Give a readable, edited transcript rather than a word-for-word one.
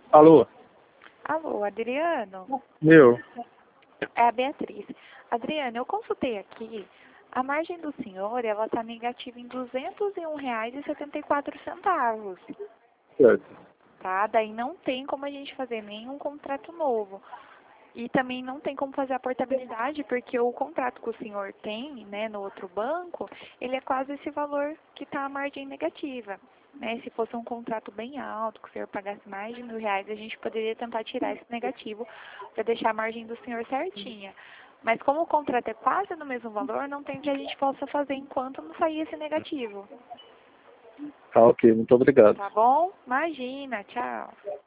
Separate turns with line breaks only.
Alô?
Alô, Adriano?
Meu?
É a Beatriz. Adriano, eu consultei aqui. A margem do senhor, ela está negativa em R$ 201,74.
Certo.
Tá? Daí não tem como a gente fazer nenhum contrato novo. E também não tem como fazer a portabilidade, porque o contrato que o senhor tem, né, no outro banco, ele é quase esse valor que está a margem negativa. Né? Se fosse um contrato bem alto, que o senhor pagasse mais de R$ 1.000, a gente poderia tentar tirar esse negativo para deixar a margem do senhor certinha. Mas como o contrato é quase no mesmo valor, não tem que a gente possa fazer enquanto não sair esse negativo.
Tá, ok. Muito obrigado.
Tá bom? Imagina, tchau.